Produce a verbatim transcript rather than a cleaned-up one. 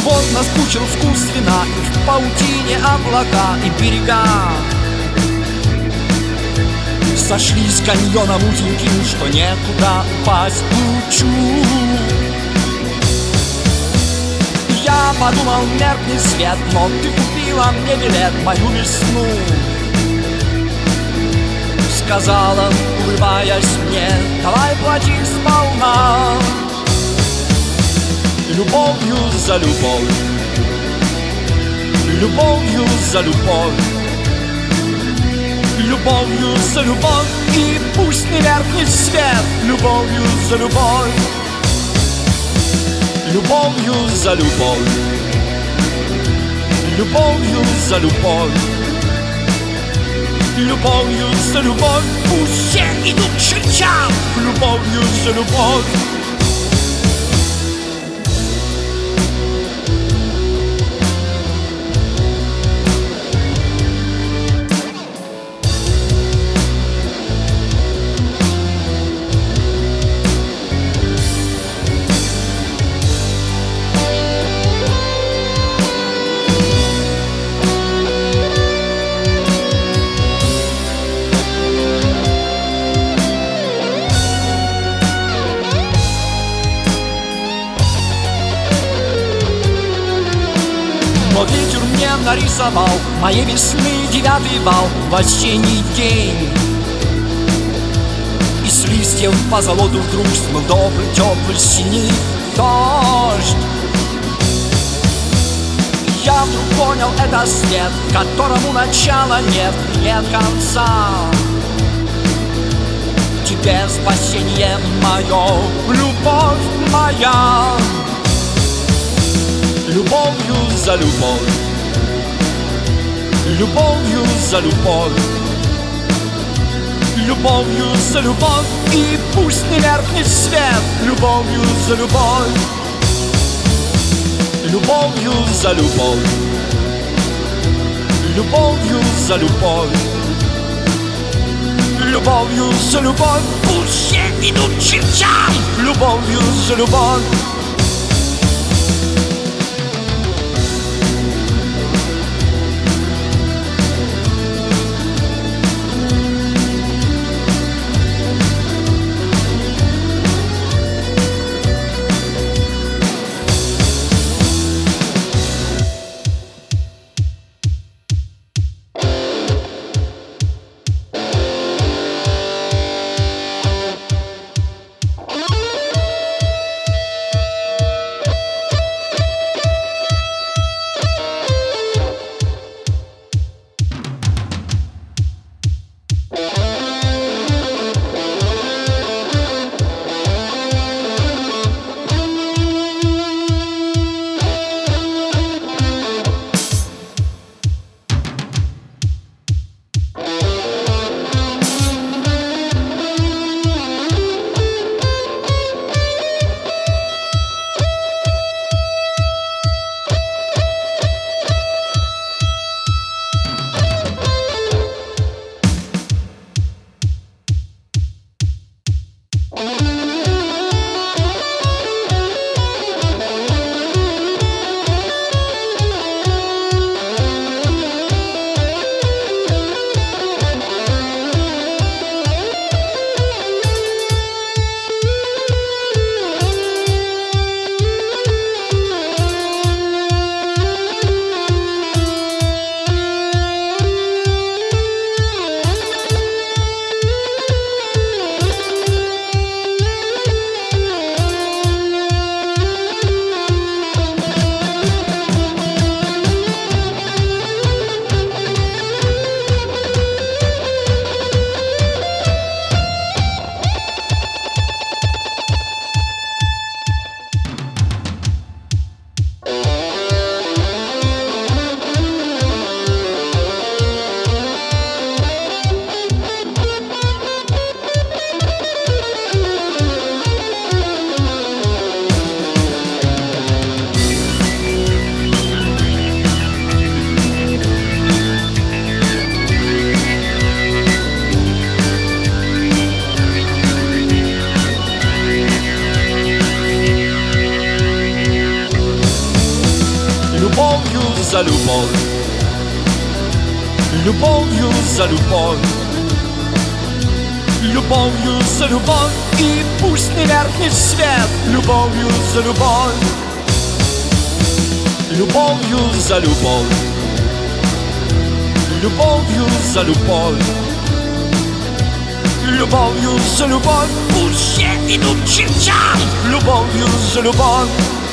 Вот наскучил вкус вина, и в паутине облака и берега сошлись каньоном узеньким, что некуда упасть лучу. Я подумал, меркнет свет, но ты купила мне билет, мою весну. Сказала, улыбаясь мне, давай плати сполна. Любовью за любовь, любовью за любовь, любовью за любовь, и пусть не меркнет свет. Любовью за любовь, любовью за любовь, любовью за любовь, любовью за любовь, пусть все идут к чертям. Любовью за любовь. Но ветер мне нарисовал моей весны девятый вал в осенний день. И с листьев по золоту вдруг смыл добрый теплый синий дождь. Я вдруг понял, это свет, которому начала нет, нет конца. Тебе спасение мое, любовь моя. Любовью за любовь, любовью за любовь, любовью за любовь, и пусть не меркнет свет. Любовью за любовь, любовью за любовь, любовью за любовь, любовью за любовь, пусть все идут к чертям. Любовью за любовь. за любовь, любовью за любовь, любовью за любовь, и пусть не меркнет свет, любовью за любовь, любовью за любовь, любовью за любовь, любовью за любовь, пусть все идут чертям, любовью за любовь.